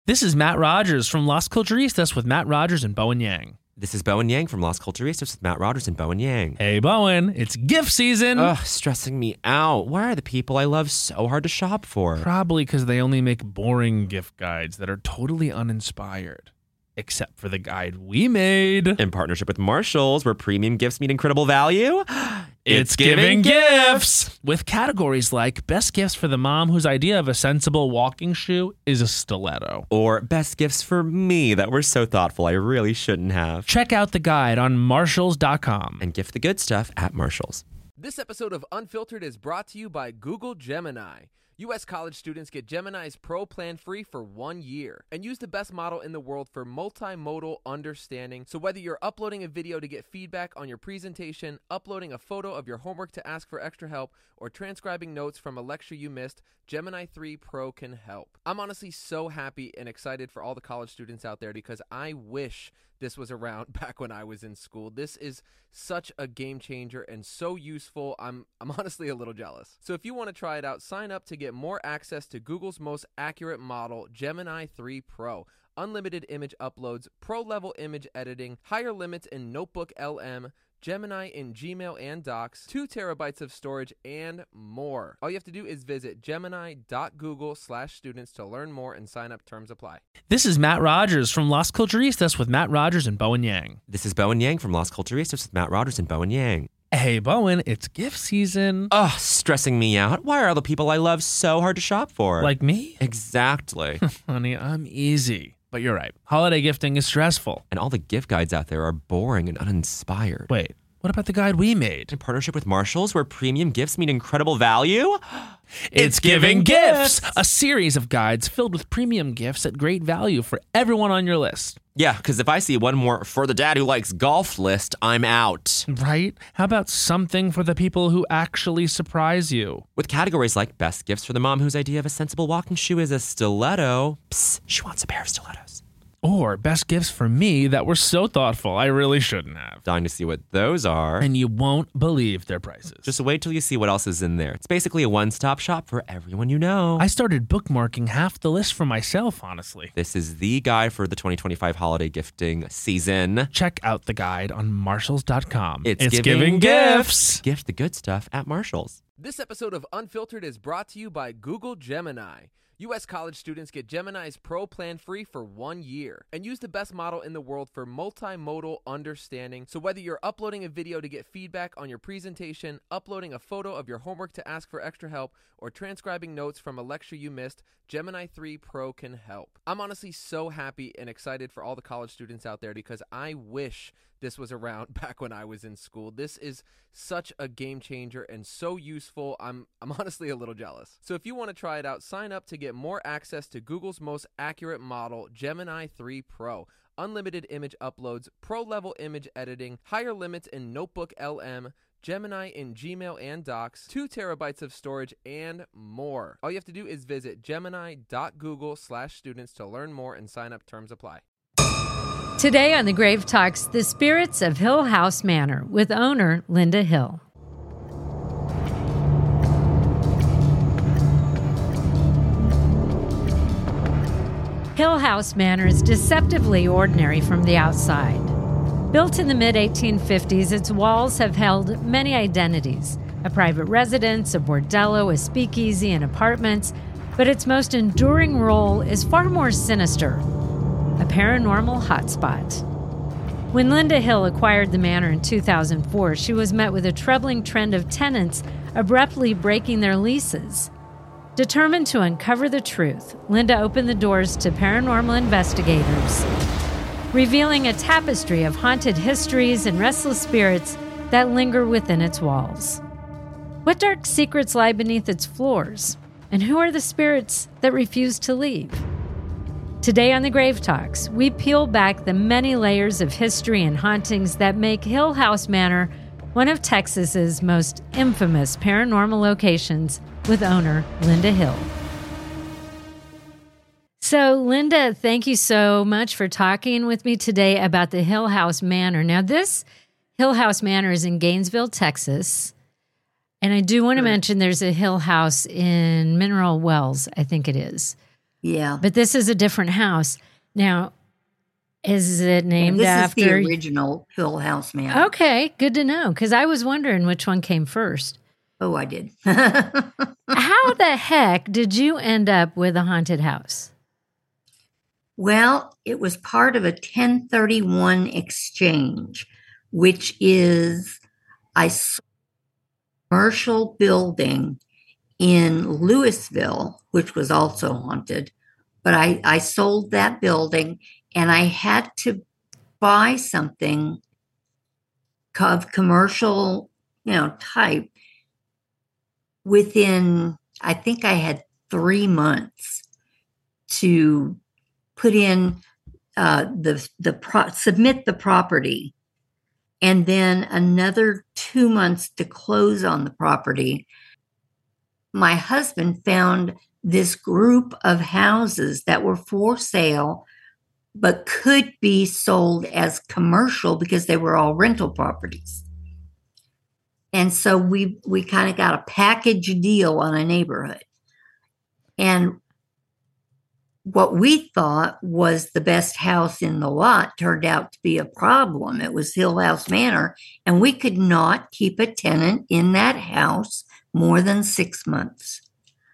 This is Matt Rogers from Las Culturistas with Matt Rogers and Bowen Yang. This is Bowen Yang from Las Culturistas with Matt Rogers and Bowen Yang. Hey, Bowen, it's gift season. Ugh, stressing me out. Why are the people I love so hard to shop for? Probably because they only make boring gift guides that are totally uninspired. Except for the guide we made. In partnership with Marshalls, where premium gifts meet incredible value. It's giving gifts! With categories like best gifts for the mom whose idea of a sensible walking shoe is a stiletto. Or best gifts for me that were so thoughtful I really shouldn't have. Check out the guide on Marshalls.com. And gift the good stuff at Marshalls. This episode of Unfiltered is brought to you by Google Gemini. U.S. college students get Gemini's Pro plan free for 1 year and use the best model in the world for multimodal understanding. So whether you're uploading a video to get feedback on your presentation, uploading a photo of your homework to ask for extra help, or transcribing notes from a lecture you missed, Gemini 3 Pro can help. I'm honestly so happy and excited for all the college students out there because I wish this was around back when I was in school. This is such a game changer and so useful. I'm honestly a little jealous. So if you want to try it out, sign up to get more access to Google's most accurate model, Gemini 3 Pro. Unlimited image uploads, pro-level image editing, higher limits in Notebook LM, Gemini in Gmail and Docs, 2 terabytes of storage, and more. All you have to do is visit gemini.google/students to learn more and sign up. Terms apply. This is Matt Rogers from Las Culturistas with Matt Rogers and Bowen Yang. This is Bowen Yang from Las Culturistas with Matt Rogers and Bowen Yang. Hey, Bowen, it's gift season. Ugh, stressing me out. Why are all the people I love so hard to shop for? Like me? Exactly. Honey, I'm easy. But you're right. Holiday gifting is stressful. And all the gift guides out there are boring and uninspired. Wait, what about the guide we made? In partnership with Marshalls, where premium gifts meet incredible value? It's Giving Gifts! A series of guides filled with premium gifts at great value for everyone on your list. Yeah, because if I see one more for the dad who likes golf list, I'm out. Right? How about something for the people who actually surprise you? With categories like best gifts for the mom whose idea of a sensible walking shoe is a stiletto. Psst, she wants a pair of stilettos. Or best gifts for me that were so thoughtful I really shouldn't have. Dying to see what those are. And you won't believe their prices. Just wait till you see what else is in there. It's basically a one-stop shop for everyone you know. I started bookmarking half the list for myself, honestly. This is the guide for the 2025 holiday gifting season. Check out the guide on Marshalls.com. It's giving gifts! Gift the good stuff at Marshalls. This episode of Unfiltered is brought to you by Google Gemini. U.S. college students get Gemini's Pro plan free for 1 year and use the best model in the world for multimodal understanding. So whether you're uploading a video to get feedback on your presentation, uploading a photo of your homework to ask for extra help, or transcribing notes from a lecture you missed, Gemini 3 Pro can help. I'm honestly so happy and excited for all the college students out there because I wish this was around back when I was in school. This is such a game changer and so useful. I'm honestly a little jealous. So if you want to try it out, sign up to get more access to Google's most accurate model, Gemini 3 Pro. Unlimited image uploads, pro-level image editing, higher limits in Notebook LM, Gemini in Gmail and Docs, 2 terabytes of storage, and more. All you have to do is visit gemini.google/students to learn more and sign up. Terms apply. Today on The Grave Talks, the spirits of Hill House Manor with owner Linda Hill. Hill House Manor is deceptively ordinary from the outside. Built in the mid-1850s, its walls have held many identities: a private residence, a bordello, a speakeasy, and apartments. But its most enduring role is far more sinister: a paranormal hotspot. When Linda Hill acquired the manor in 2004, she was met with a troubling trend of tenants abruptly breaking their leases. Determined to uncover the truth, Linda opened the doors to paranormal investigators, revealing a tapestry of haunted histories and restless spirits that linger within its walls. What dark secrets lie beneath its floors? And who are the spirits that refuse to leave? Today on The Grave Talks, we peel back the many layers of history and hauntings that make Hill House Manor one of Texas's most infamous paranormal locations, with owner Linda Hill. So, Linda, thank you so much for talking with me today about the Hill House Manor. Now, this Hill House Manor is in Gainesville, Texas. And I do want to mention there's a Hill House in Mineral Wells, I think it is. Yeah. But this is a different house. Now, is it named this after? is the original Hill House Manor. Okay, good to know, because I was wondering which one came first. Oh, I did. How the heck did you end up with a haunted house? Well, it was part of a 1031 exchange, which is a commercial building in Louisville, which was also haunted. But I sold that building, and I had to buy something of commercial, type within, I think I had 3 months to put in submit the property, and then another 2 months to close on the property. My husband found this group of houses that were for sale, but could be sold as commercial because they were all rental properties. And so we kind of got a package deal on a neighborhood. And what we thought was the best house in the lot turned out to be a problem. It was Hill House Manor, and we could not keep a tenant in that house more than 6 months.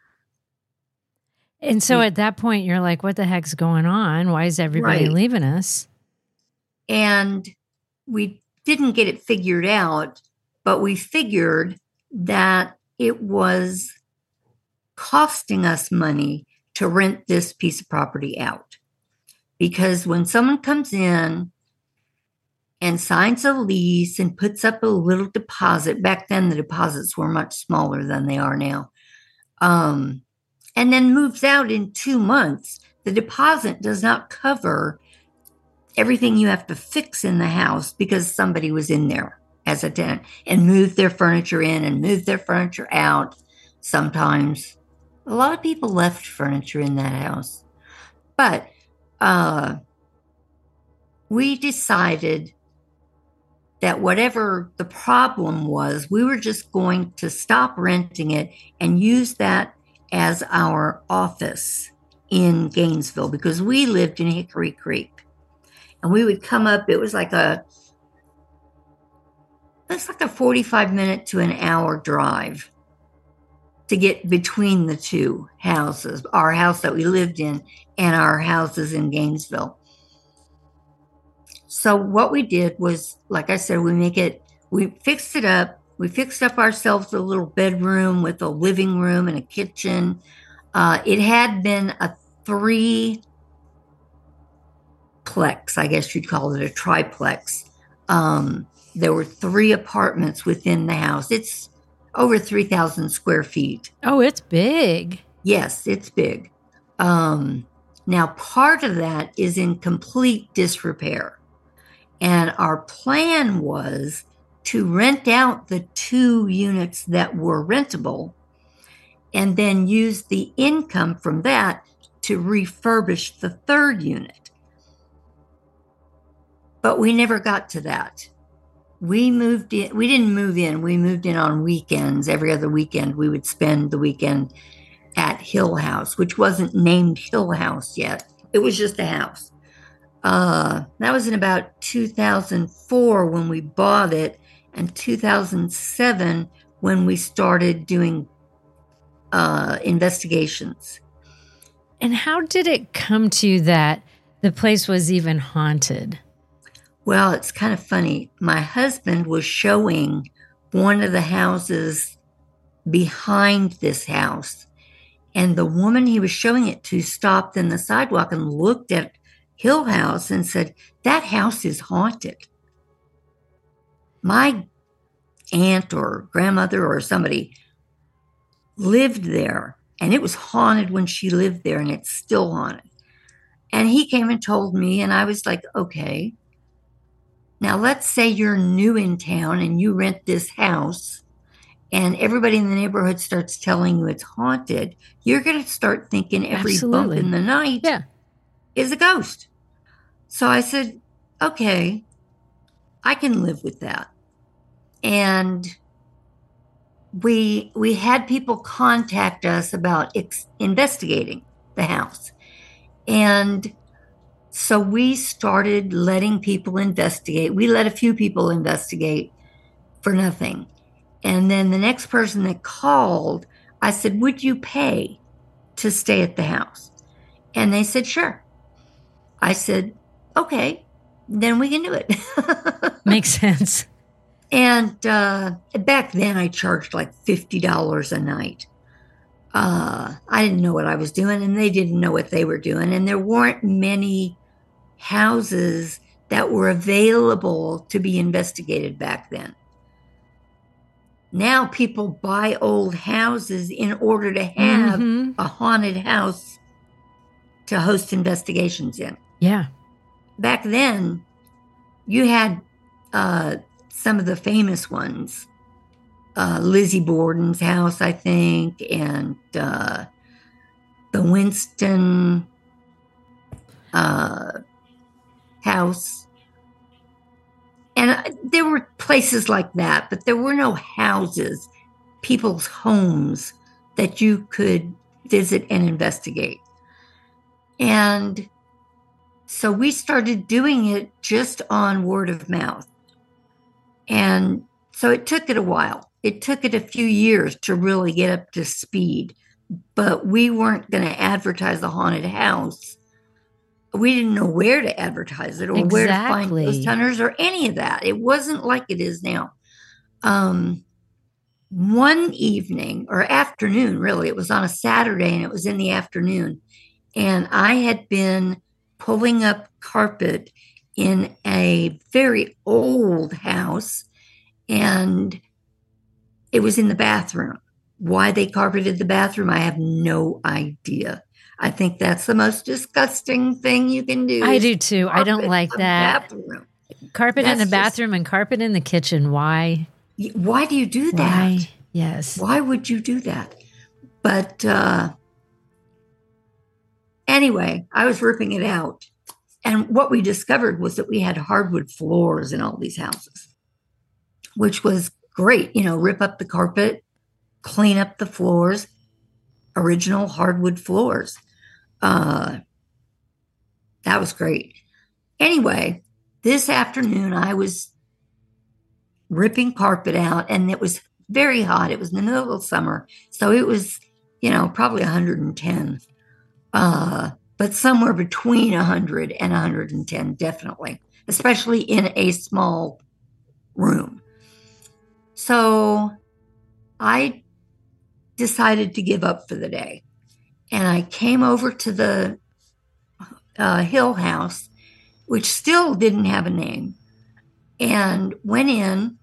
And so at that point, you're like, what the heck's going on? Why is everybody leaving us? And we didn't get it figured out, but we figured that it was costing us money to rent this piece of property out. Because when someone comes in and signs a lease and puts up a little deposit, back then the deposits were much smaller than they are now, and then moves out in 2 months, the deposit does not cover everything you have to fix in the house because somebody was in there as a tenant and moved their furniture in and moved their furniture out. Sometimes a lot of people left furniture in that house. But we decided that whatever the problem was, we were just going to stop renting it and use that as our office in Gainesville, because we lived in Hickory Creek. And we would come up, it was like a 45-minute to an hour drive to get between the two houses, our house that we lived in and our houses in Gainesville. So what we did was, like I said, we fixed it up. We fixed up ourselves a little bedroom with a living room and a kitchen. It had been a 3-plex, I guess you'd call it a triplex. There were 3 apartments within the house. It's over 3,000 square feet. Oh, it's big. Yes, it's big. Now, part of that is in complete disrepair. And our plan was to rent out the 2 units that were rentable and then use the income from that to refurbish the 3rd unit. But we never got to that. We moved in. We didn't move in. We moved in on weekends. Every other weekend, we would spend the weekend at Hill House, which wasn't named Hill House yet. It was just a house. That was in about 2004 when we bought it, and 2007 when we started doing investigations. And how did it come to you that the place was even haunted? Well, it's kind of funny. My husband was showing one of the houses behind this house, and the woman he was showing it to stopped in the sidewalk and looked at Hill House and said, "That house is haunted." My aunt or grandmother or somebody lived there, and it was haunted when she lived there, and it's still haunted. And he came and told me, and I was like, okay. Now, let's say you're new in town and you rent this house and everybody in the neighborhood starts telling you it's haunted. You're going to start thinking every bump in the night is a ghost. So I said, okay, I can live with that. And we had people contact us about investigating the house. And so we started letting people investigate. We let a few people investigate for nothing. And then the next person that called, I said, would you pay to stay at the house? And they said, sure. I said, okay, then we can do it. Makes sense. And back then I charged like $50 a night. I didn't know what I was doing, and they didn't know what they were doing. And there weren't many houses that were available to be investigated back then. Now people buy old houses in order to have a haunted house to host investigations in. Yeah. Back then, you had some of the famous ones. Lizzie Borden's house, I think, and the Winston house. And there were places like that, but there were no houses, people's homes that you could visit and investigate. And so we started doing it just on word of mouth. And so it took it a while. It took it a few years to really get up to speed, but we weren't going to advertise the haunted house. We didn't know where to advertise it or where to find ghost hunters or any of that. It wasn't like it is now. One evening or afternoon, really, it was on a Saturday and it was in the afternoon. And I had been pulling up carpet in a very old house, and it was in the bathroom. Why they carpeted the bathroom, I have no idea. I think that's the most disgusting thing you can do. I do too. I don't like that. Bathroom. Carpet in the bathroom and carpet in the kitchen. Why? Why do you do that? Why? Yes. Why would you do that? But anyway, I was ripping it out. And what we discovered was that we had hardwood floors in all these houses, which was great. You know, rip up the carpet, clean up the floors, original hardwood floors. That was great. Anyway, this afternoon I was ripping carpet out, and it was very hot. It was in the middle of summer. So it was, you know, probably 110. But somewhere between 100 and 110, definitely, especially in a small room. So I decided to give up for the day. And I came over to the Hill House, which still didn't have a name, and went in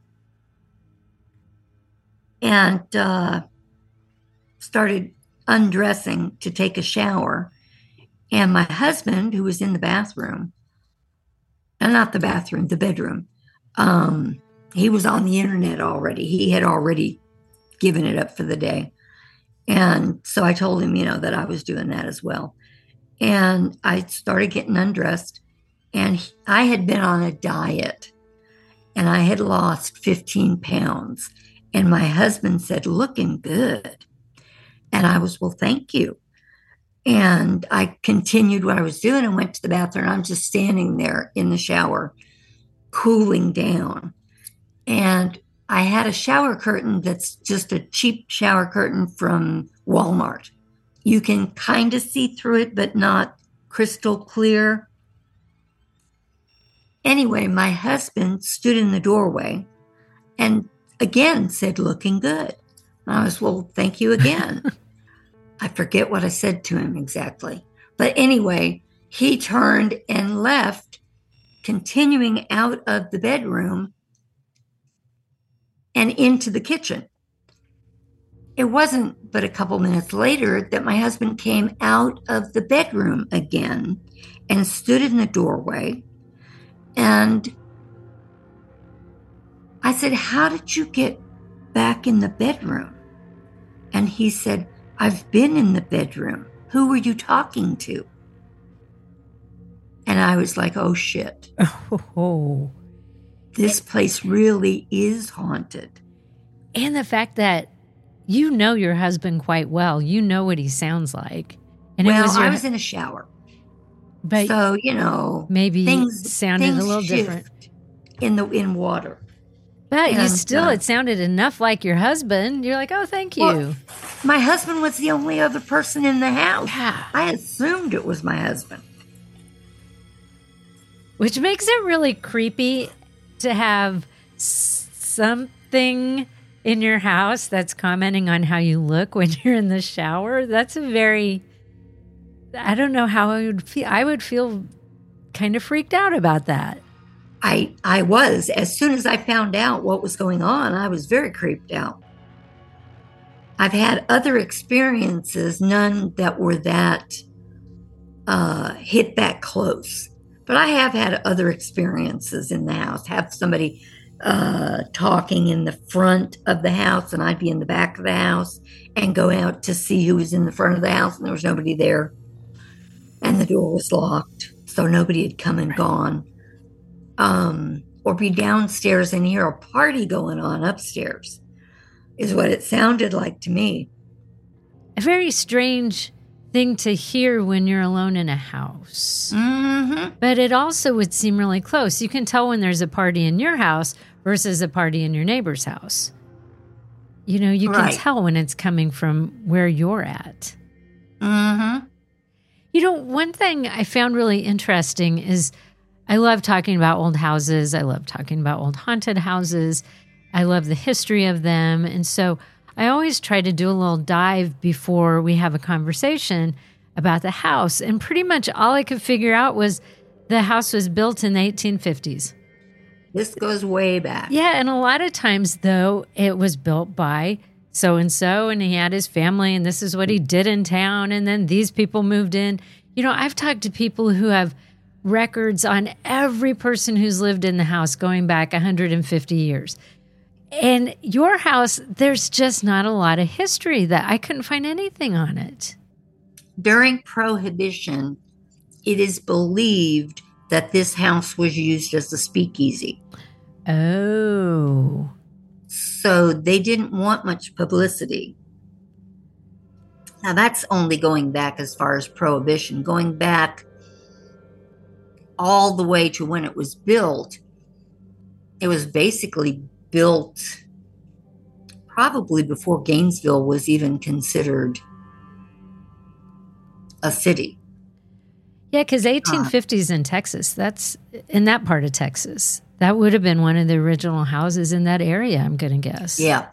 and started undressing to take a shower. And my husband, who was in the bathroom, and not the bathroom, the bedroom, he was on the internet already. He had already given it up for the day. And so I told him, you know, that I was doing that as well. And I started getting undressed, and I had been on a diet, and I had lost 15 pounds. And my husband said, looking good. And I was, well, thank you. And I continued what I was doing and went to the bathroom. I'm just standing there in the shower, cooling down. And I had a shower curtain that's just a cheap shower curtain from Walmart. You can kind of see through it, but not crystal clear. Anyway, my husband stood in the doorway and again said, looking good. And I was, well, thank you again. I forget what I said to him exactly. But anyway, he turned and left, continuing out of the bedroom and into the kitchen. It wasn't but a couple minutes later that my husband came out of the bedroom again and stood in the doorway. And I said, how did you get back in the bedroom? And he said, I've been in the bedroom. Who were you talking to? And I was like, oh, shit. Oh. This place really is haunted. And the fact that you know your husband quite well. You know what he sounds like. And well, I was in a shower. But So, maybe things sounded things a little shift different. in water. But And, it sounded enough like your husband. You're like, oh, thank you. Well, my husband was the only other person in the house. Yeah. I assumed it was my husband. Which makes it really creepy to have something in your house that's commenting on how you look when you're in the shower. That's I don't know how I would feel. I would feel kind of freaked out about that. I was. As soon as I found out what was going on, I was very creeped out. I've had other experiences, none that were that hit that close. But I have had other experiences in the house. Have somebody talking in the front of the house, and I'd be in the back of the house and go out to see who was in the front of the house, and there was nobody there. And the door was locked, so nobody had come and gone. Or be downstairs and hear a party going on upstairs, is what it sounded like to me. A very strange thing to hear when you're alone in a house. Mm-hmm. But it also would seem really close. You can tell when there's a party in your house versus a party in your neighbor's house. You can Right. tell when it's coming from where you're at. Mm-hmm. One thing I found really interesting is I love talking about old houses. I love talking about old haunted houses. I love the history of them. And so I always try to do a little dive before we have a conversation about the house. And pretty much all I could figure out was the house was built in the 1850s. This goes way back. Yeah, and a lot of times, though, it was built by so-and-so, and he had his family, and this is what he did in town, and then these people moved in. I've talked to people who have records on every person who's lived in the house going back 150 years. And your house, there's just not a lot of history that I couldn't find anything on it. During Prohibition, it is believed that this house was used as a speakeasy. Oh. So they didn't want much publicity. Now, that's only going back as far as Prohibition. Going back all the way to when it was built, it was basically built probably before Gainesville was even considered a city. Yeah, because 1850s in Texas, that's in that part of Texas. That would have been one of the original houses in that area, I'm going to guess. Yeah.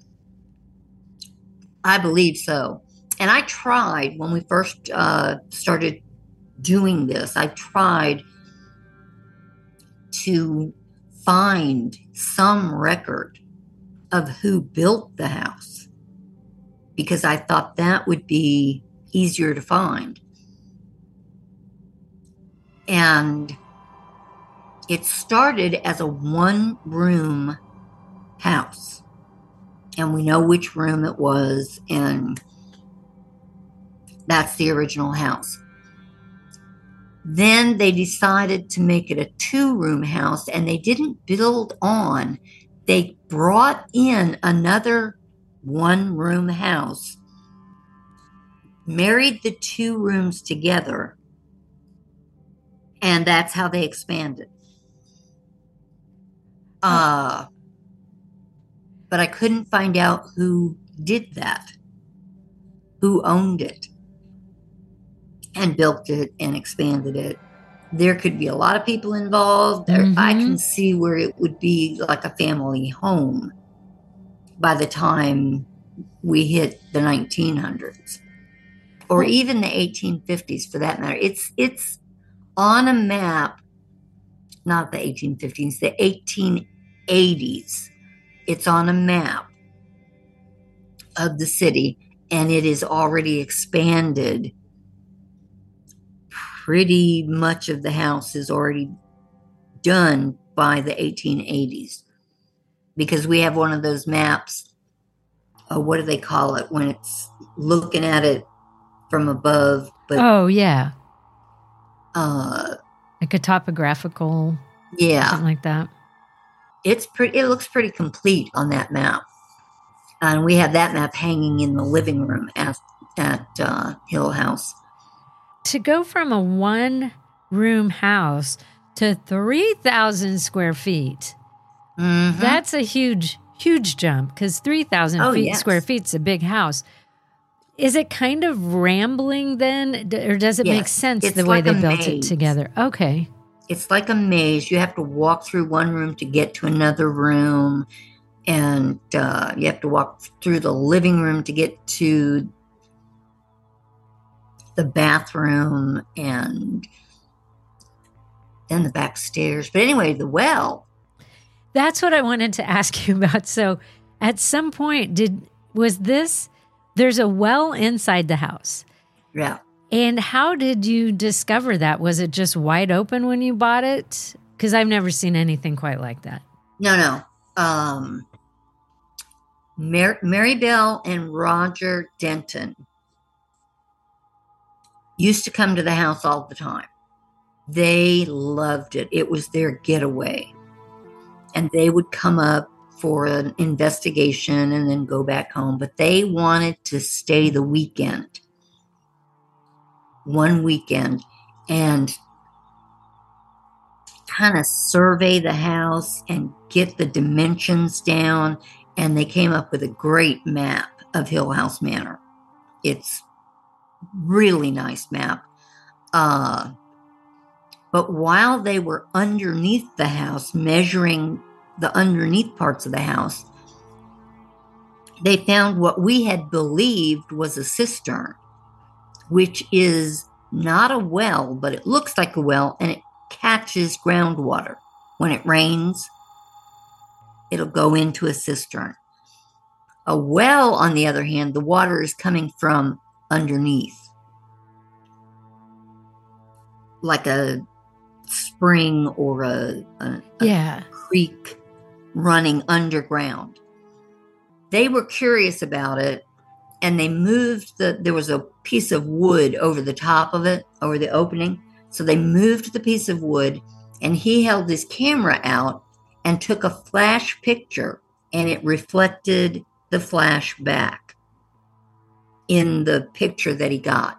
I believe so. And I tried when we first started doing this, I tried to find some record of who built the house because I thought that would be easier to find. And it started as a one-room house. And we know which room it was, and that's the original house. Then they decided to make it a two-room house, and they didn't build on. They brought in another one-room house, married the two rooms together, and that's how they expanded. But I couldn't find out who did that, who owned it, and built it and expanded it. There could be a lot of people involved. Mm-hmm. I can see where it would be like a family home by the time we hit the 1900s, or even the 1850s for that matter. It's on a map, not the 1850s, the 1880s. It's on a map of the city, and it is already expanded. Pretty much of the house is already done by the 1880s because we have one of those maps. What do they call it when it's looking at it from above? But oh, yeah. Like a topographical, yeah, something like that. It looks pretty complete on that map, and we have that map hanging in the living room at Hill House. To go from a one room house to 3,000 square feet. Mhm. That's a huge jump because 3,000 Yes. square feet is a big house. Is it kind of rambling then, or does it make Yes. sense It's the way like they a built it maze. together? Okay. It's like a maze. You have to walk through one room to get to another room. And you have to walk through the living room to get to the bathroom and then the back stairs. But anyway, the well. That's what I wanted to ask you about. So at some point, there's a well inside the house. Yeah. And how did you discover that? Was it just wide open when you bought it? Because I've never seen anything quite like that. No. Mary Bell and Roger Denton used to come to the house all the time. They loved it. It was their getaway. And they would come up for an investigation and then go back home. But they wanted to stay the weekend. One weekend. And kind of survey the house and get the dimensions down. And they came up with a great map of Hill House Manor. It's really nice map. But while they were underneath the house, measuring the underneath parts of the house, they found what we had believed was a cistern, which is not a well, but it looks like a well, and it catches groundwater. When it rains, it'll go into a cistern. A well, on the other hand, the water is coming from underneath, like a spring or a creek running underground. They were curious about it, and they moved there was a piece of wood over the top of it, over the opening. So they moved the piece of wood, and he held his camera out and took a flash picture, and it reflected the flash back in the picture that he got.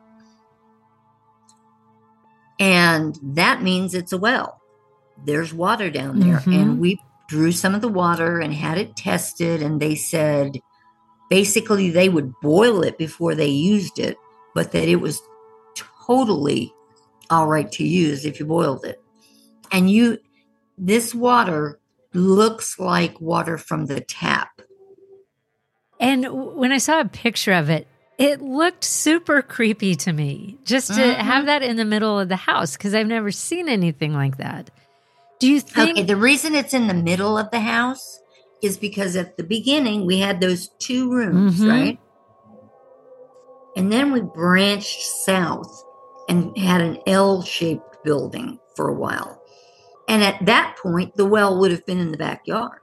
And that means it's a well. There's water down there. Mm-hmm. And we drew some of the water and had it tested. And they said, basically, they would boil it before they used it, but that it was totally all right to use if you boiled it. And this water looks like water from the tap. And when I saw a picture of it, it looked super creepy to me just to have that in the middle of the house, because I've never seen anything like that. Do you think... Okay, the reason it's in the middle of the house is because at the beginning we had those two rooms, right? And then we branched south and had an L-shaped building for a while. And at that point, the well would have been in the backyard.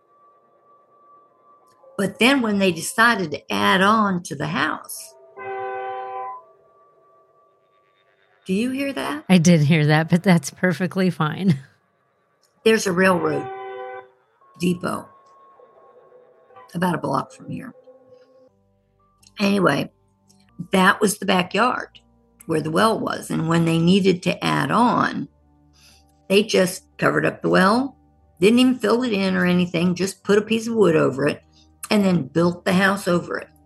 But then when they decided to add on to the house, do you hear that? I did hear that, but that's perfectly fine. There's a railroad depot about a block from here. Anyway, that was the backyard where the well was. And when they needed to add on, they just covered up the well, didn't even fill it in or anything, just put a piece of wood over it, and then built the house over it.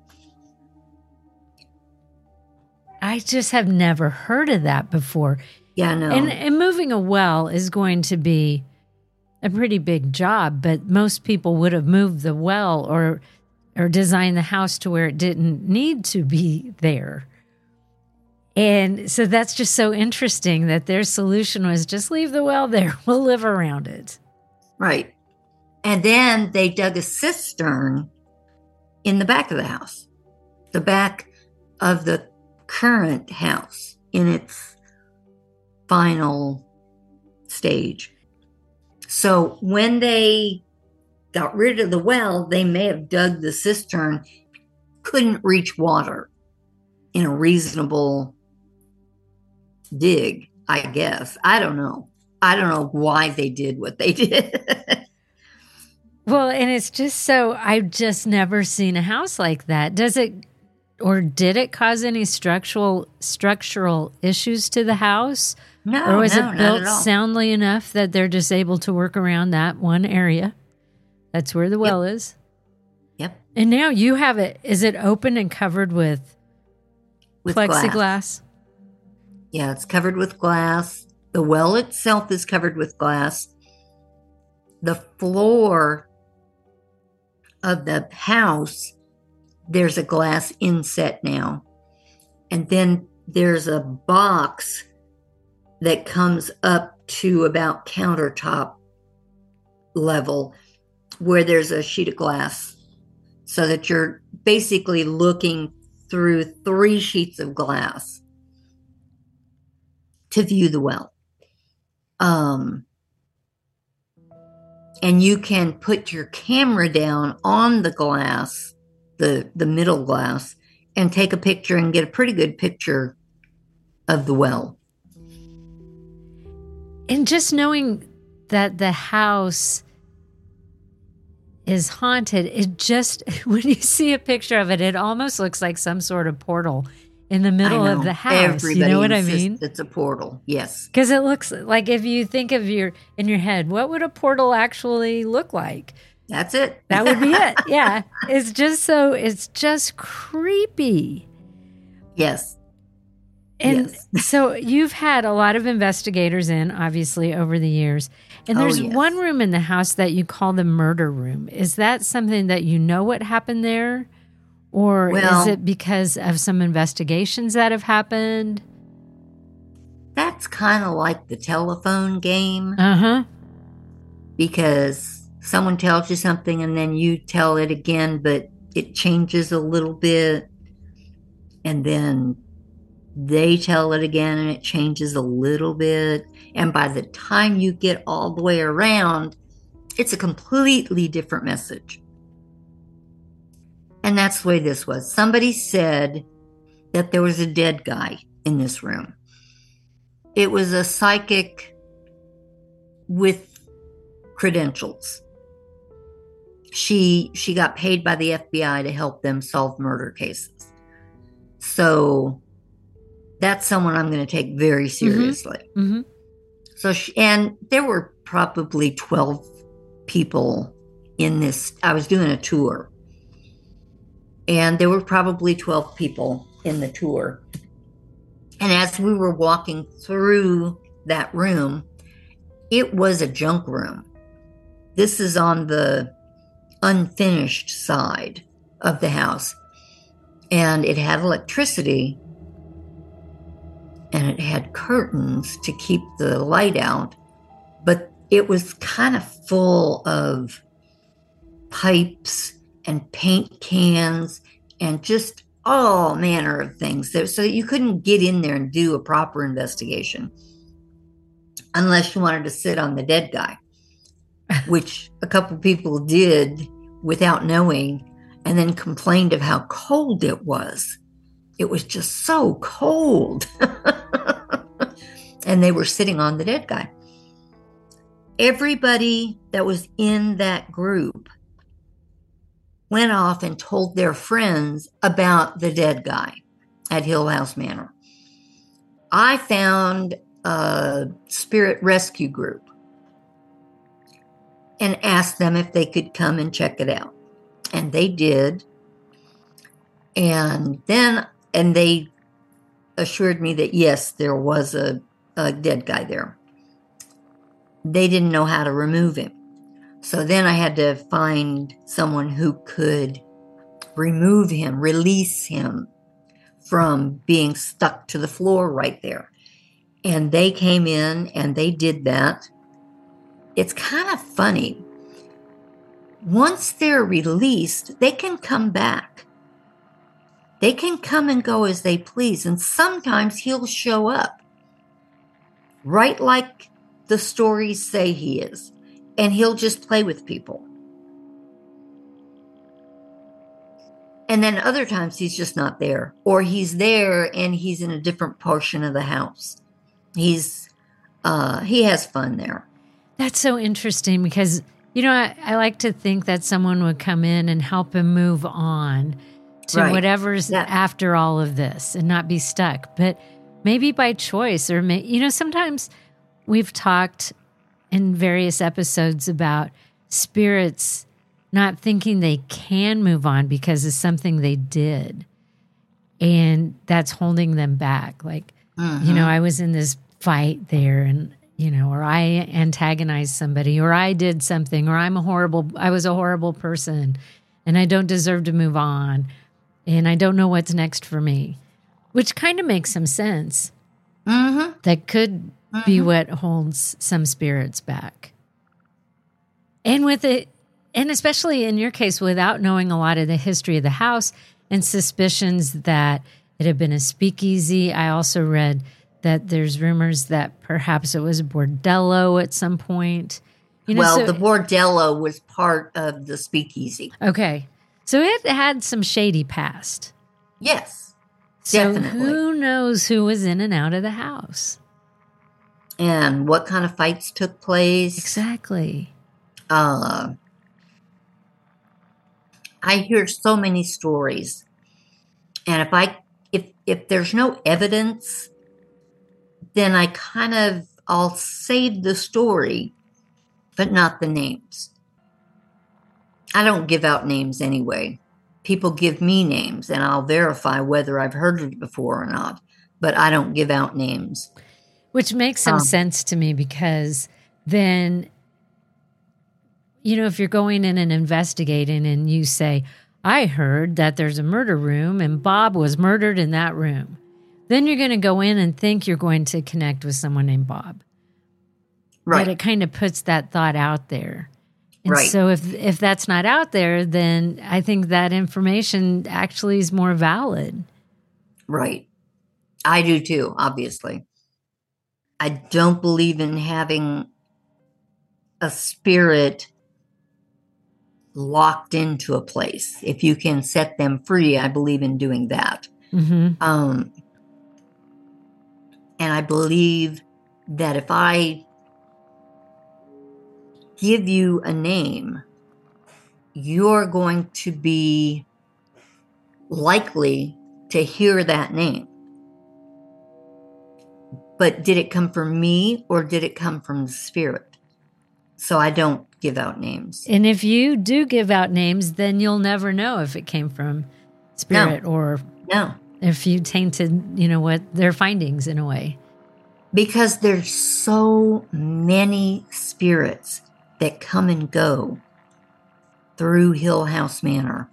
I just have never heard of that before. Yeah, no. And moving a well is going to be a pretty big job, but most people would have moved the well or designed the house to where it didn't need to be there. And so that's just so interesting that their solution was just leave the well there. We'll live around it. Right. And then they dug a cistern in the back of the house, the back of the current house in its final stage. So when they got rid of the well, they may have dug the cistern, couldn't reach water in a reasonable dig, I guess. I don't know. I don't know why they did what they did. Well, and it's just so, I've just never seen a house like that. Does it or did it cause any structural issues to the house? No, or was no, it not built at all. soundly enough that they're just able to work around that one area? That's where the well is. Yep. And now you have it. Is it open and covered with plexiglass? Glass. Yeah, it's covered with glass. The well itself is covered with glass. The floor of the house, there's a glass inset now. And then there's a box that comes up to about countertop level where there's a sheet of glass, so that you're basically looking through 3 sheets of glass to view the well. And you can put your camera down on the glass, the middle glass, and take a picture and get a pretty good picture of the well. And just knowing that the house is haunted, it just, when you see a picture of it, it almost looks like some sort of portal in the middle of the house. Everybody you know what I mean? It's a portal, yes. Because it looks like, if you think of in your head, what would a portal actually look like? That's it. That would be it. Yeah. It's just creepy. Yes. And yes. So you've had a lot of investigators in, obviously, over the years. And there's one room in the house that you call the murder room. Is that something that you know what happened there? Or is it because of some investigations that have happened? That's kind of like the telephone game. Uh-huh. Because someone tells you something and then you tell it again, but it changes a little bit. And then they tell it again and it changes a little bit. And by the time you get all the way around, it's a completely different message. And that's the way this was. Somebody said that there was a dead guy in this room. It was a psychic with credentials. She got paid by the FBI to help them solve murder cases. So that's someone I'm going to take very seriously. Mm-hmm. So and there were probably 12 people in this. I was doing a tour. And there were probably 12 people in the tour. And as we were walking through that room, it was a junk room. This is on the unfinished side of the house. And it had electricity. And it had curtains to keep the light out. But it was kind of full of pipes and paint cans and just all manner of things there, so that you couldn't get in there and do a proper investigation unless you wanted to sit on the dead guy, which a couple people did without knowing, and then complained of how cold it was. It was just so cold. And they were sitting on the dead guy. Everybody that was in that group went off and told their friends about the dead guy at Hill House Manor. I found a spirit rescue group and asked them if they could come and check it out. And they did. And they assured me that, yes, there was a dead guy there. They didn't know how to remove him. So then I had to find someone who could remove him, release him from being stuck to the floor right there. And they came in and they did that. It's kind of funny. Once they're released, they can come back. They can come and go as they please. And sometimes he'll show up, right like the stories say he is. And he'll just play with people. And then other times he's just not there. Or he's there and he's in a different portion of the house. He has fun there. That's so interesting because, I like to think that someone would come in and help him move on to Right. whatever's Yeah. after all of this and not be stuck. But maybe by choice, or sometimes we've talked in various episodes about spirits not thinking they can move on because of something they did. And that's holding them back. Like, I was in this fight there and, or I antagonized somebody, or I did something, or I was a horrible person and I don't deserve to move on. And I don't know what's next for me, which kind of makes some sense. Mm-hmm. That could be what holds some spirits back. And and especially in your case, without knowing a lot of the history of the house and suspicions that it had been a speakeasy. I also read that there's rumors that perhaps it was a bordello at some point. The bordello was part of the speakeasy. Okay. So it had some shady past. Yes, So definitely. who knows who was in and out of the house? And what kind of fights took place. Exactly. I hear so many stories. And if there's no evidence, then I'll save the story, but not the names. I don't give out names anyway. People give me names and I'll verify whether I've heard it before or not, but I don't give out names. Which makes some sense to me because then, if you're going in and investigating and you say, I heard that there's a murder room and Bob was murdered in that room, then you're going to go in and think you're going to connect with someone named Bob. Right. But it kind of puts that thought out there. And Right. so if that's not out there, then I think that information actually is more valid. Right. I do too, obviously. I don't believe in having a spirit locked into a place. If you can set them free, I believe in doing that. Mm-hmm. And I believe that if I give you a name, you're going to be likely to hear that name. But did it come from me or did it come from the spirit? So I don't give out names. And if you do give out names, then you'll never know if it came from spirit or No, if you tainted, what their findings in a way. because there's so many spirits that come and go through Hill House Manor.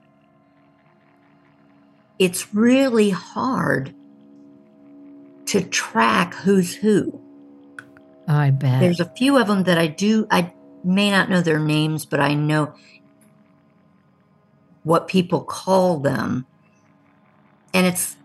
It's really hard to track who's who. Oh, I bet. There's a few of them that I may not know their names, but I know what people call them. And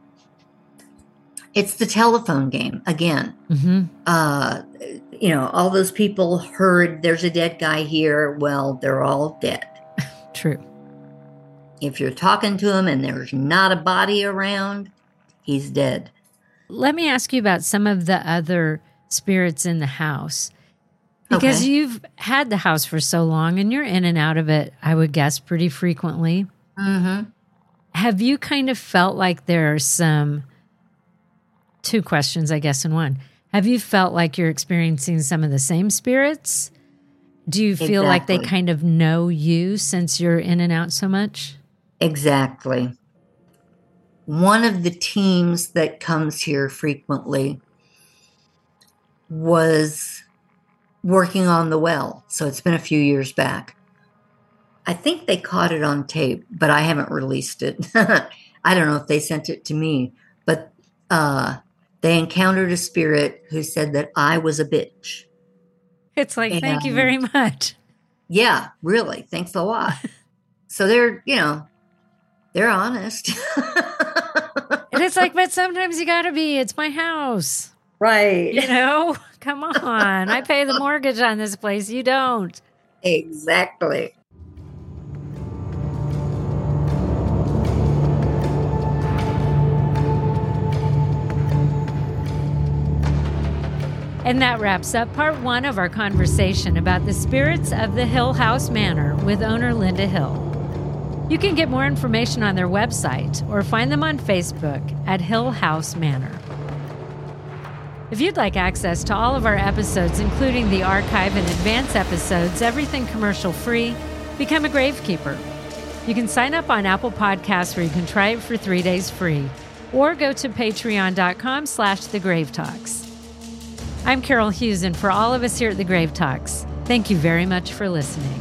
it's the telephone game again. Mm-hmm. All those people heard there's a dead guy here. Well, they're all dead. True. If you're talking to him and there's not a body around, he's dead. Let me ask you about some of the other spirits in the house. Because Okay. you've had the house for so long and you're in and out of it, I would guess, pretty frequently. Mm-hmm. Have you kind of felt like there are two questions, I guess, in one. Have you felt like you're experiencing some of the same spirits? Do you feel like they Exactly. kind of know you since you're in and out so much? Exactly. One of the teams that comes here frequently was working on the well. So it's been a few years back. I think they caught it on tape, but I haven't released it. I don't know if they sent it to me, but they encountered a spirit who said that I was a bitch. It's like, thank you And- very much. Yeah, really. Thanks a lot. So they're honest. And it's like, but sometimes you got to be. It's my house. Right. Come on. I pay the mortgage on this place. You don't. Exactly. And that wraps up part one of our conversation about the spirits of the Hill House Manor with owner Linda Hill. You can get more information on their website or find them on Facebook at Hill House Manor. If you'd like access to all of our episodes, including the archive and advance episodes, everything commercial-free, become a Gravekeeper. You can sign up on Apple Podcasts where you can try it for 3 days free, or go to patreon.com/thegravetalks. I'm Carol Hughes, and for all of us here at The Grave Talks, thank you very much for listening.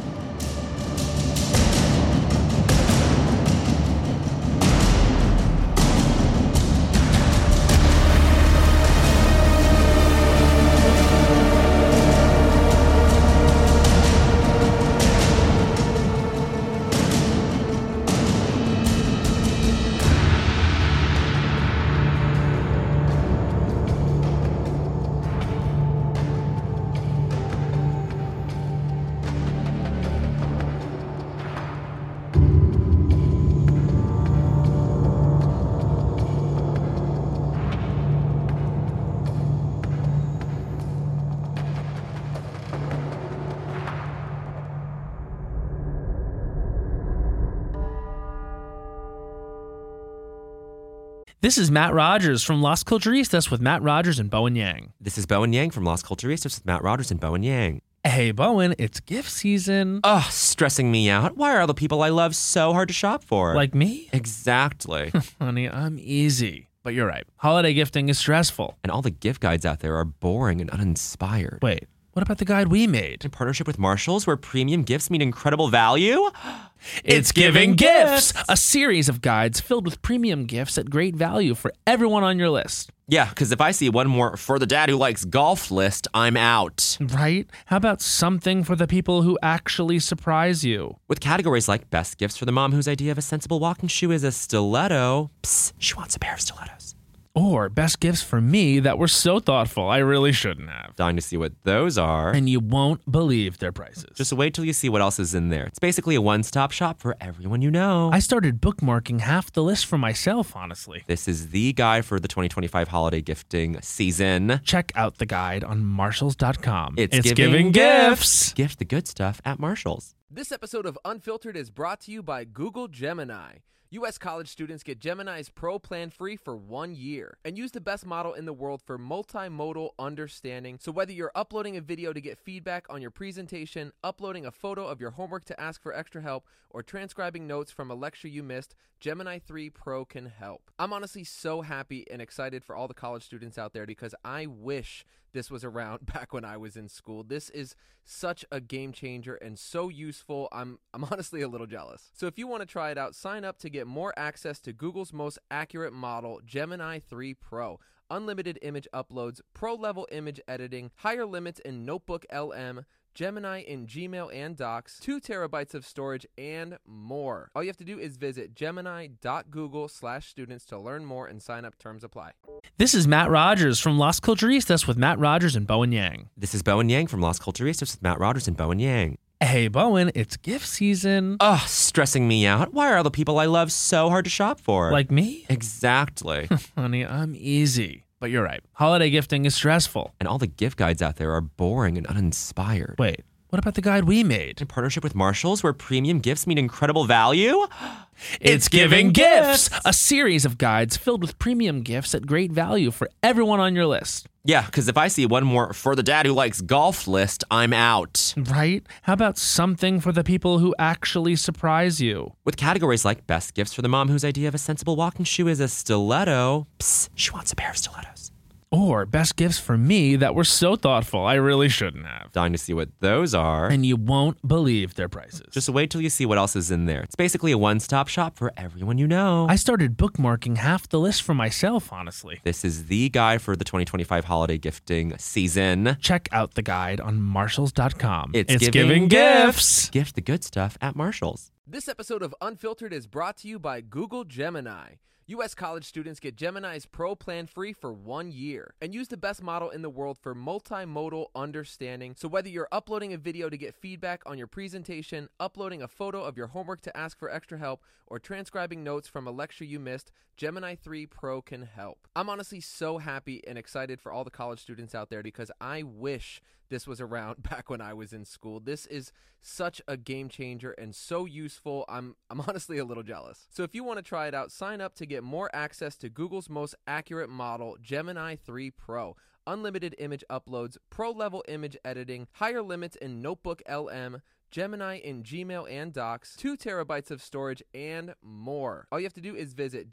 This is Matt Rogers from Las Culturistas with Matt Rogers and Bowen Yang. This is Bowen Yang from Las Culturistas with Matt Rogers and Bowen Yang. Hey, Bowen, it's gift season. Ugh, stressing me out. Why are all the people I love so hard to shop for? Like me? Exactly. Honey, I'm easy. But you're right. Holiday gifting is stressful. And all the gift guides out there are boring and uninspired. Wait, what about the guide we made? In partnership with Marshalls, where premium gifts mean incredible value? It's Giving Gifts, a series of guides filled with premium gifts at great value for everyone on your list. Yeah, because if I see one more for the dad who likes golf list, I'm out. Right? How about something for the people who actually surprise you? With categories like best gifts for the mom whose idea of a sensible walking shoe is a stiletto. Psst, she wants a pair of stilettos. Or best gifts for me that were so thoughtful I really shouldn't have. Dying to see what those are. And you won't believe their prices. Just wait till you see what else is in there. It's basically a one-stop shop for everyone you know. I started bookmarking half the list for myself, honestly. This is the guide for the 2025 holiday gifting season. Check out the guide on Marshalls.com. It's giving gifts. Gift the good stuff at Marshalls. This episode of Unfiltered is brought to you by Google Gemini. U.S. college students get Gemini's Pro plan free for 1 year and use the best model in the world for multimodal understanding. So whether you're uploading a video to get feedback on your presentation, uploading a photo of your homework to ask for extra help, or transcribing notes from a lecture you missed, Gemini 3 Pro can help. I'm honestly so happy and excited for all the college students out there because I wish this was around back when I was in school. This is such a game changer and so useful. I'm honestly a little jealous. So if you want to try it out, sign up to get more access to Google's most accurate model, Gemini 3 Pro. Unlimited image uploads, pro-level image editing, higher limits in Notebook LM, Gemini in Gmail and Docs, 2 terabytes of storage, and more. All you have to do is visit gemini.google/students to learn more and sign up. Terms apply. This is Matt Rogers from Las Culturistas with Matt Rogers and Bowen Yang. This is Bowen Yang from Las Culturistas with Matt Rogers and Bowen Yang. Hey, Bowen, it's gift season. Ugh, stressing me out. Why are all the people I love so hard to shop for? Like me? Exactly. Honey, I'm easy. But you're right. Holiday gifting is stressful. And all the gift guides out there are boring and uninspired. Wait, what about the guide we made? In partnership with Marshalls, where premium gifts mean incredible value? It's Giving Gifts, a series of guides filled with premium gifts at great value for everyone on your list. Yeah, because if I see one more for the dad who likes golf list, I'm out. Right? How about something for the people who actually surprise you? With categories like best gifts for the mom whose idea of a sensible walking shoe is a stiletto. Psst, she wants a pair of stilettos. Or best gifts for me that were so thoughtful I really shouldn't have. Dying to see what those are. And you won't believe their prices. Just wait till you see what else is in there. It's basically a one-stop shop for everyone you know. I started bookmarking half the list for myself, honestly. This is the guide for the 2025 holiday gifting season. Check out the guide on Marshalls.com. It's giving gifts. Gift the good stuff at Marshalls. This episode of Unfiltered is brought to you by Google Gemini. U.S. college students get Gemini's Pro plan free for 1 year and use the best model in the world for multimodal understanding. So whether you're uploading a video to get feedback on your presentation, uploading a photo of your homework to ask for extra help, or transcribing notes from a lecture you missed, Gemini 3 Pro can help. I'm honestly so happy and excited for all the college students out there because I wish this was around back when I was in school. This is such a game changer and so useful. I'm honestly a little jealous. So if you want to try it out, sign up to get more access to Google's most accurate model, Gemini 3 Pro. Unlimited image uploads, pro-level image editing, higher limits in Notebook LM, Gemini in Gmail and Docs, 2 terabytes of storage, and more. All you have to do is visit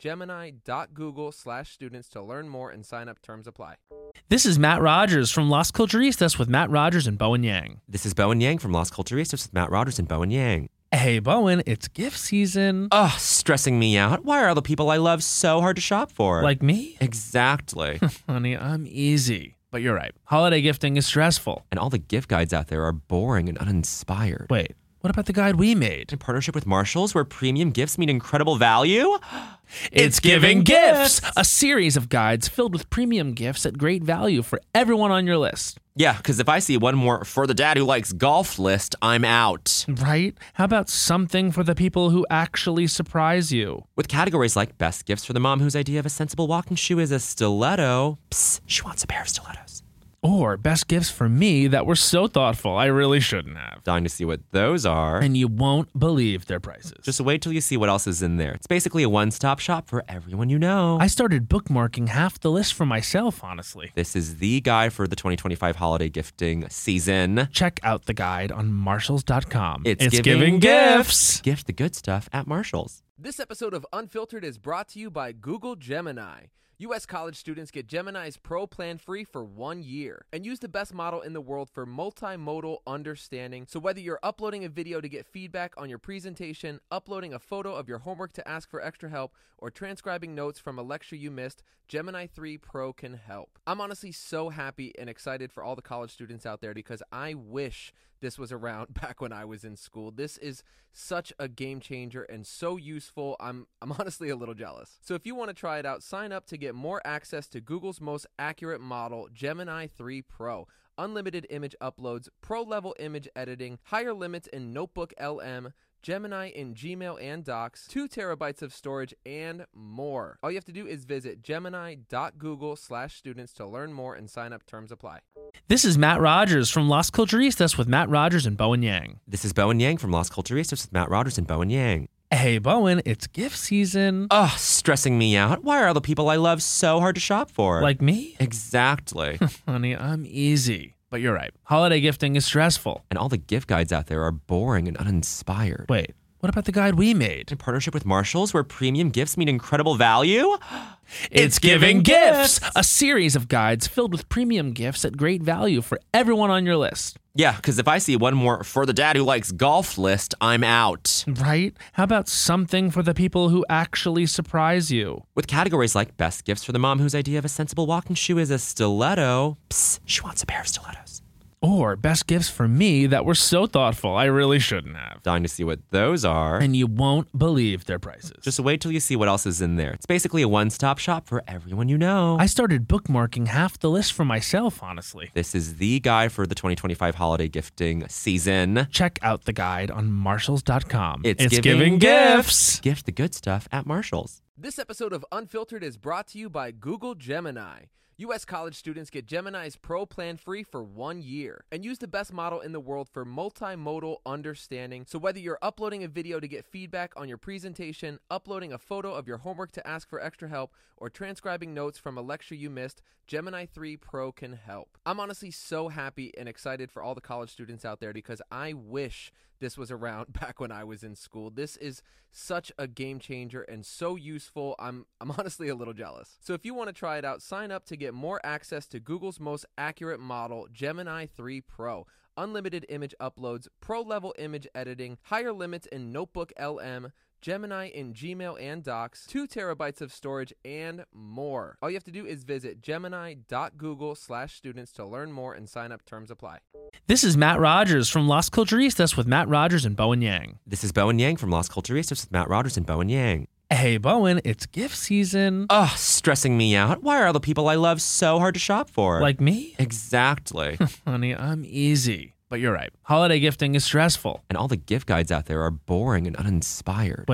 gemini.google/students to learn more and sign up. Terms apply. This is Matt Rogers from Las Culturistas with Matt Rogers and Bowen Yang. This is Bowen Yang from Las Culturistas with Matt Rogers and Bowen Yang. Hey, Bowen, it's gift season. Ugh, stressing me out. Why are all the people I love so hard to shop for? Like me? Exactly. Honey, I'm easy. But you're right. Holiday gifting is stressful. And all the gift guides out there are boring and uninspired. Wait, what about the guide we made? In partnership with Marshalls, where premium gifts mean incredible value? It's Giving Gifts, a series of guides filled with premium gifts at great value for everyone on your list. Yeah, because if I see one more for the dad who likes golf list, I'm out. Right? How about something for the people who actually surprise you? With categories like best gifts for the mom whose idea of a sensible walking shoe is a stiletto. Psst, she wants a pair of stilettos. Or best gifts for me that were so thoughtful I really shouldn't have. Dying to see what those are. And you won't believe their prices. Just wait till you see what else is in there. It's basically a one-stop shop for everyone you know. I started bookmarking half the list for myself, honestly. This is the guide for the 2025 holiday gifting season. Check out the guide on Marshalls.com. It's giving gifts. Gift the good stuff at Marshalls. This episode of Unfiltered is brought to you by Google Gemini. U.S. college students get Gemini's Pro plan free for 1 year and use the best model in the world for multimodal understanding. So whether you're uploading a video to get feedback on your presentation, uploading a photo of your homework to ask for extra help, or transcribing notes from a lecture you missed, Gemini 3 Pro can help. I'm honestly so happy and excited for all the college students out there because I wish this was around back when I was in school. This is such a game changer and so useful. I'm honestly a little jealous. So if you want to try it out, sign up to get more access to Google's most accurate model, Gemini 3 Pro. Unlimited image uploads, pro-level image editing, higher limits in Notebook LM, Gemini in Gmail and Docs, 2 terabytes of storage, and more. All you have to do is visit gemini.google/students to learn more and sign up. Terms apply. This is Matt Rogers from Las Culturistas with Matt Rogers and Bowen Yang. This is Bowen Yang from Las Culturistas with Matt Rogers and Bowen Yang. Hey, Bowen, it's gift season. Ugh, stressing me out. Why are all the people I love so hard to shop for? Like me? Exactly. Honey, I'm easy. But you're right. Holiday gifting is stressful. And all the gift guides out there are boring and uninspired. Wait, what about the guide we made? In partnership with Marshalls, where premium gifts mean incredible value? It's Giving Gifts, a series of guides filled with premium gifts at great value for everyone on your list. Yeah, because if I see one more for the dad who likes golf list, I'm out. Right? How about something for the people who actually surprise you? With categories like best gifts for the mom whose idea of a sensible walking shoe is a stiletto. Psst, she wants a pair of stilettos. Or best gifts for me that were so thoughtful I really shouldn't have. Dying to see what those are. And you won't believe their prices. Just wait till you see what else is in there. It's basically a one-stop shop for everyone you know. I started bookmarking half the list for myself, honestly. This is the guide for the 2025 holiday gifting season. Check out the guide on Marshalls.com. It's giving gifts. Gift the good stuff at Marshalls. This episode of Unfiltered is brought to you by Google Gemini. U.S. college students get Gemini's Pro plan free for 1 year and use the best model in the world for multimodal understanding. So whether you're uploading a video to get feedback on your presentation, uploading a photo of your homework to ask for extra help, or transcribing notes from a lecture you missed, Gemini 3 Pro can help. I'm honestly so happy and excited for all the college students out there because I wish this was around back when I was in school. This is such a game changer and so useful. I'm honestly a little jealous. So if you want to try it out, sign up to get more access to Google's most accurate model, Gemini 3 Pro. Unlimited image uploads, pro-level image editing, higher limits in Notebook LM, Gemini in Gmail and Docs, 2 terabytes of storage, and more. All you have to do is visit gemini.google/students to learn more and sign up. Terms apply. This is Matt Rogers from Las Culturistas with Matt Rogers and Bowen Yang. This is Bowen Yang from Las Culturistas with Matt Rogers and Bowen Yang. Hey, Bowen, it's gift season. Ugh, stressing me out. Why are all the people I love so hard to shop for? Like me? Exactly. Honey, I'm easy. But you're right. Holiday gifting is stressful. And all the gift guides out there are boring and uninspired. Wait,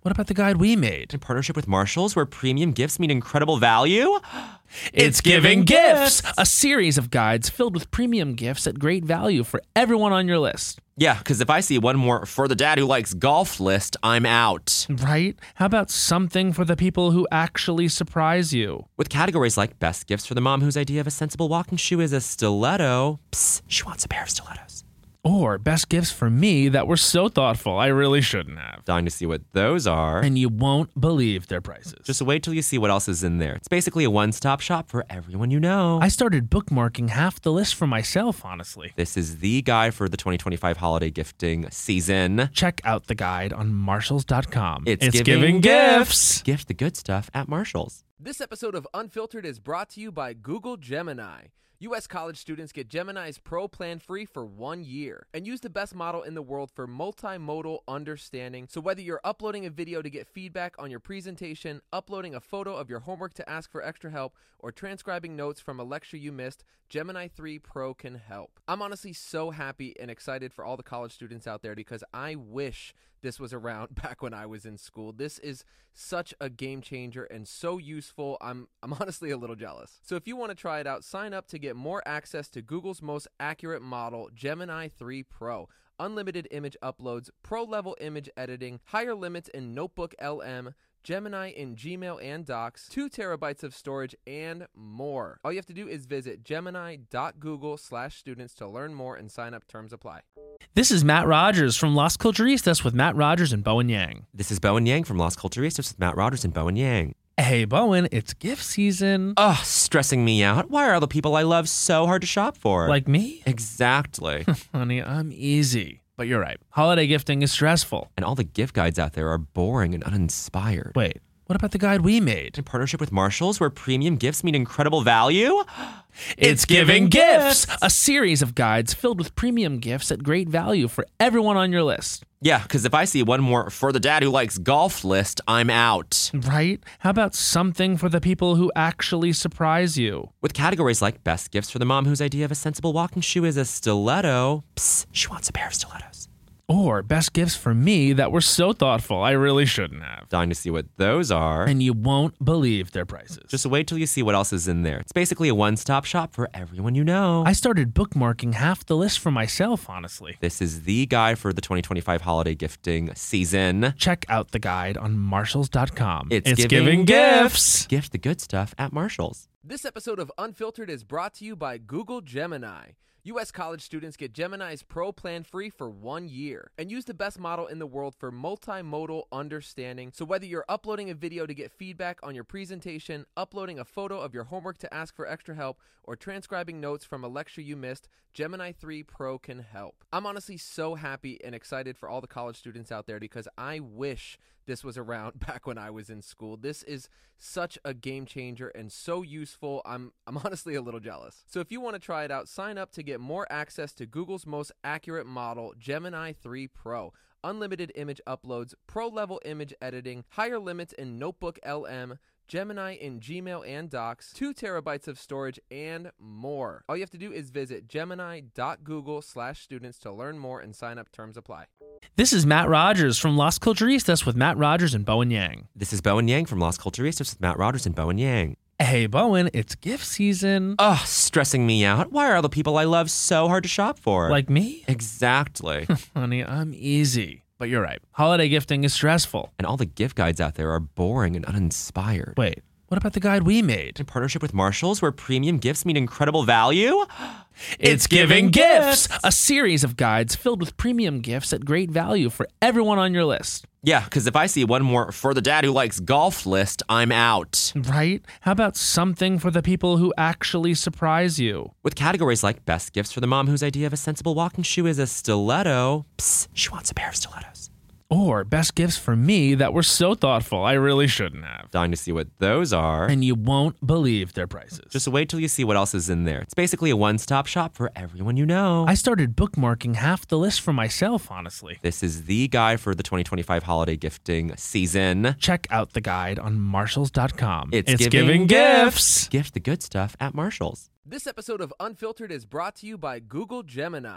what about the guide we made? In partnership with Marshalls, where premium gifts mean incredible value? It's Giving Gifts, a series of guides filled with premium gifts at great value for everyone on your list. Yeah, because if I see one more for the dad who likes golf list, I'm out. Right? How about something for the people who actually surprise you? With categories like best gifts for the mom whose idea of a sensible walking shoe is a stiletto. Psst, she wants a pair of stilettos. Or best gifts for me that were so thoughtful I really shouldn't have. Dying to see what those are. And you won't believe their prices. Just wait till you see what else is in there. It's basically a one-stop shop for everyone you know. I started bookmarking half the list for myself, honestly. This is the guide for the 2025 holiday gifting season. Check out the guide on Marshalls.com. It's Giving Gifts. Gift the good stuff at Marshalls. This episode of Unfiltered is brought to you by Google Gemini. U.S. college students get Gemini's Pro plan free for 1 year and use the best model in the world for multimodal understanding. So whether you're uploading a video to get feedback on your presentation, uploading a photo of your homework to ask for extra help, or transcribing notes from a lecture you missed, Gemini 3 Pro can help. I'm honestly so happy and excited for all the college students out there because I wish this was around back when I was in school. This is such a game changer and so useful. I'm honestly a little jealous. So if you want to try it out, sign up to get more access to Google's most accurate model, Gemini 3 Pro. Unlimited image uploads, pro-level image editing, higher limits in Notebook LM, Gemini in Gmail and Docs, 2 terabytes of storage, and more. All you have to do is visit gemini.google/students to learn more and sign up. Terms apply. This is Matt Rogers from Las Culturistas with Matt Rogers and Bowen Yang. This is Bowen Yang from Las Culturistas with Matt Rogers and Bowen Yang. Hey, Bowen, it's gift season. Ugh, stressing me out. Why are all the people I love so hard to shop for? Like me? Exactly. Honey, I'm easy. But you're right. Holiday gifting is stressful. And all the gift guides out there are boring and uninspired. Wait, what about the guide we made? In partnership with Marshalls, where premium gifts mean incredible value? It's Giving Gifts, a series of guides filled with premium gifts at great value for everyone on your list. Yeah, because if I see one more for the dad who likes golf list, I'm out. Right? How about something for the people who actually surprise you? With categories like best gifts for the mom whose idea of a sensible walking shoe is a stiletto. Psst, she wants a pair of stilettos. Or best gifts for me that were so thoughtful I really shouldn't have. Dying to see what those are. And you won't believe their prices. Just wait till you see what else is in there. It's basically a one-stop shop for everyone you know. I started bookmarking half the list for myself, honestly. This is the guide for the 2025 holiday gifting season. Check out the guide on Marshalls.com. It's Giving Gifts. Gift the good stuff at Marshalls. This episode of Unfiltered is brought to you by Google Gemini. U.S. college students get Gemini's Pro plan free for 1 year and use the best model in the world for multimodal understanding. So whether you're uploading a video to get feedback on your presentation, uploading a photo of your homework to ask for extra help, or transcribing notes from a lecture you missed, Gemini 3 Pro can help. I'm honestly so happy and excited for all the college students out there because I wish this was around back when I was in school. This is such a game changer and so useful. I'm honestly a little jealous. So if you want to try it out, sign up to get more access to Google's most accurate model, Gemini 3 Pro. Unlimited image uploads, pro-level image editing, higher limits in Notebook LM, Gemini in Gmail and Docs, 2 terabytes of storage, and more. All you have to do is visit gemini.google/students to learn more and sign up. Terms apply. This is Matt Rogers from Las Culturistas with Matt Rogers and Bowen Yang. This is Bowen Yang from Las Culturistas with Matt Rogers and Bowen Yang. Hey, Bowen, it's gift season. Ugh, stressing me out. Why are all the people I love so hard to shop for? Like me? Exactly. Honey, I'm easy. But you're right. Holiday gifting is stressful. And all the gift guides out there are boring and uninspired. Wait, what about the guide we made? In partnership with Marshalls, where premium gifts mean incredible value? It's Giving Gifts, a series of guides filled with premium gifts at great value for everyone on your list. Yeah, because if I see one more for the dad who likes golf list, I'm out. Right? How about something for the people who actually surprise you? With categories like best gifts for the mom whose idea of a sensible walking shoe is a stiletto. Psst, she wants a pair of stilettos. Or best gifts for me that were so thoughtful I really shouldn't have. Dying to see what those are. And you won't believe their prices. Just wait till you see what else is in there. It's basically a one-stop shop for everyone you know. I started bookmarking half the list for myself, honestly. This is the guide for the 2025 holiday gifting season. Check out the guide on Marshalls.com. It's Giving Gifts. Gift the good stuff at Marshalls. This episode of Unfiltered is brought to you by Google Gemini.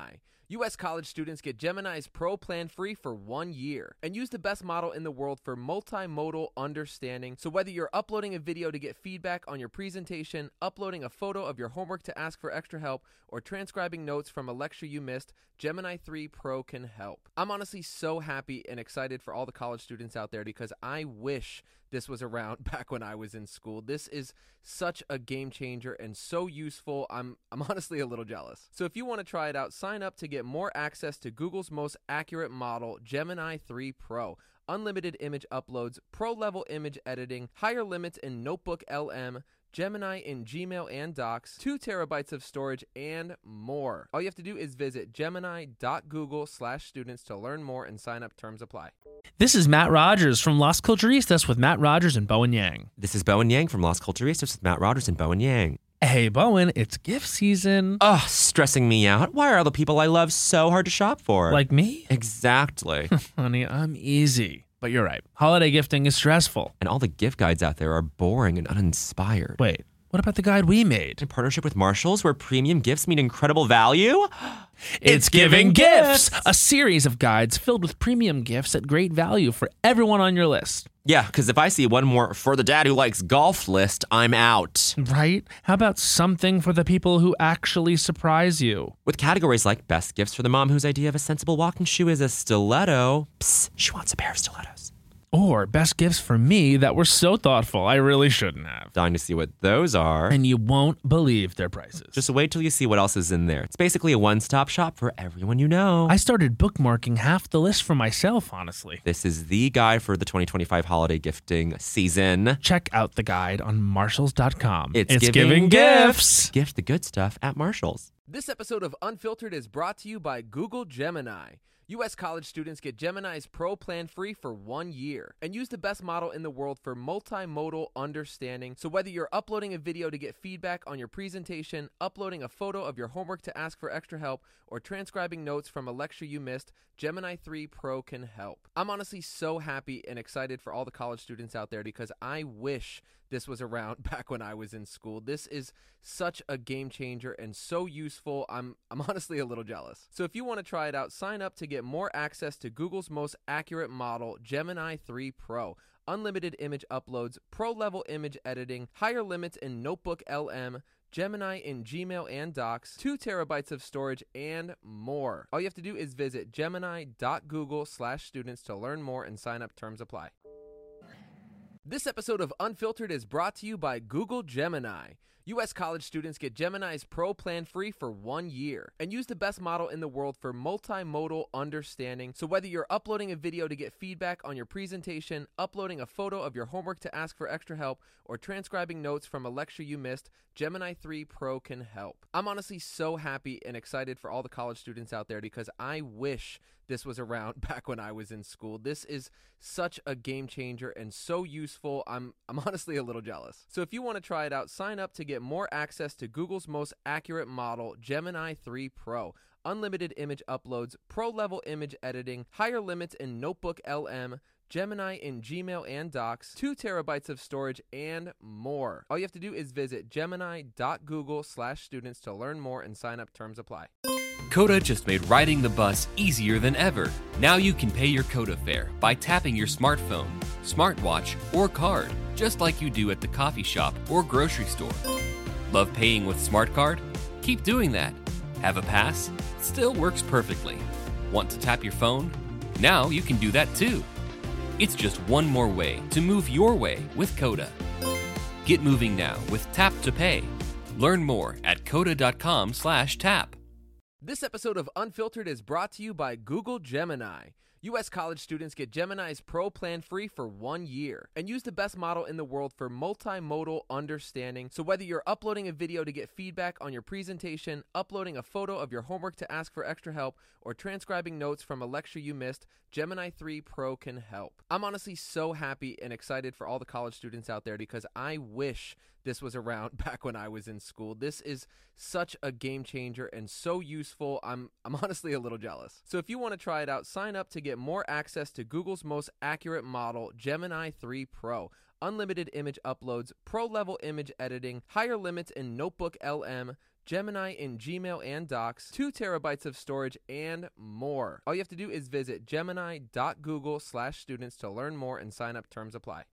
U.S. college students get Gemini's Pro plan free for 1 year and use the best model in the world for multimodal understanding. So whether you're uploading a video to get feedback on your presentation, uploading a photo of your homework to ask for extra help, or transcribing notes from a lecture you missed, Gemini 3 Pro can help. I'm honestly so happy and excited for all the college students out there because I wish this was around back when I was in school. This is such a game changer and so useful. I'm honestly a little jealous. So if you want to try it out, sign up to get more access to Google's most accurate model, Gemini 3 Pro. Unlimited image uploads, pro-level image editing, higher limits in Notebook LM, Gemini in Gmail and Docs, 2 terabytes of storage, and more. All you have to do is visit gemini.google/students to learn more and sign up. Terms apply. This is Matt Rogers from Las Culturistas with Matt Rogers and Bowen Yang. This is Bowen Yang from Las Culturistas with Matt Rogers and Bowen Yang. Hey, Bowen, it's gift season. Ugh, stressing me out. Why are all the people I love so hard to shop for? Like me? Exactly. Honey, I'm easy. But you're right. Holiday gifting is stressful. And all the gift guides out there are boring and uninspired. Wait, what about the guide we made? In partnership with Marshalls, where premium gifts mean incredible value? It's Giving Gifts, a series of guides filled with premium gifts at great value for everyone on your list. Yeah, because if I see one more for the dad who likes golf list, I'm out. Right? How about something for the people who actually surprise you? With categories like best gifts for the mom whose idea of a sensible walking shoe is a stiletto. Psst, she wants a pair of stilettos. Or best gifts for me that were so thoughtful I really shouldn't have. Dying to see what those are. And you won't believe their prices. Just wait till you see what else is in there. It's basically a one-stop shop for everyone you know. I started bookmarking half the list for myself, honestly. This is the guide for the 2025 holiday gifting season. Check out the guide on Marshalls.com. It's giving gifts. Gift the good stuff at Marshalls. This episode of Unfiltered is brought to you by Google Gemini. U.S. college students get Gemini's Pro plan free for 1 year and use the best model in the world for multimodal understanding. So whether you're uploading a video to get feedback on your presentation, uploading a photo of your homework to ask for extra help, or transcribing notes from a lecture you missed, Gemini 3 Pro can help. I'm honestly so happy and excited for all the college students out there because I wish this was around back when I was in school. This is such a game changer and so useful. I'm honestly a little jealous. So if you want to try it out, sign up to get more access to Google's most accurate model, Gemini 3 Pro. Unlimited image uploads, pro-level image editing, higher limits in Notebook LM, Gemini in Gmail and Docs, 2 terabytes of storage, and more. All you have to do is visit gemini.google/students to learn more and sign up. Terms apply. This episode of Unfiltered is brought to you by Google Gemini. U.S. college students get Gemini's Pro plan free for 1 year and use the best model in the world for multimodal understanding. So whether you're uploading a video to get feedback on your presentation, uploading a photo of your homework to ask for extra help, or transcribing notes from a lecture you missed, Gemini 3 Pro can help. I'm honestly so happy and excited for all the college students out there because I wish this was around back when I was in school. This is such a game changer and so useful. I'm honestly a little jealous. So if you want to try it out, sign up to get more access to Google's most accurate model, Gemini 3 Pro. Unlimited image uploads, pro-level image editing, higher limits in Notebook LM, Gemini in Gmail and Docs, 2 terabytes of storage, and more. All you have to do is visit gemini.google/students to learn more and sign up. Terms apply. Coda just made riding the bus easier than ever. Now you can pay your Coda fare by tapping your smartphone, smartwatch, or card, just like you do at the coffee shop or grocery store. Love paying with Smart Card? Keep doing that. Have a pass? Still works perfectly. Want to tap your phone? Now you can do that too. It's just one more way to move your way with Coda. Get moving now with Tap to Pay. Learn more at coda.com/tap. This episode of Unfiltered is brought to you by Google Gemini. U.S. college students get Gemini's Pro plan free for 1 year and use the best model in the world for multimodal understanding. So whether you're uploading a video to get feedback on your presentation, uploading a photo of your homework to ask for extra help, or transcribing notes from a lecture you missed, Gemini 3 Pro can help. I'm honestly so happy and excited for all the college students out there because I wish this was around back when I was in school. This is such a game changer and so useful. I'm honestly a little jealous. So if you want to try it out, sign up to get more access to Google's most accurate model, Gemini 3 Pro. Unlimited image uploads, pro-level image editing, higher limits in Notebook LM, Gemini in Gmail and Docs, 2 terabytes of storage, and more. All you have to do is visit gemini.google/students to learn more and sign up. Terms apply.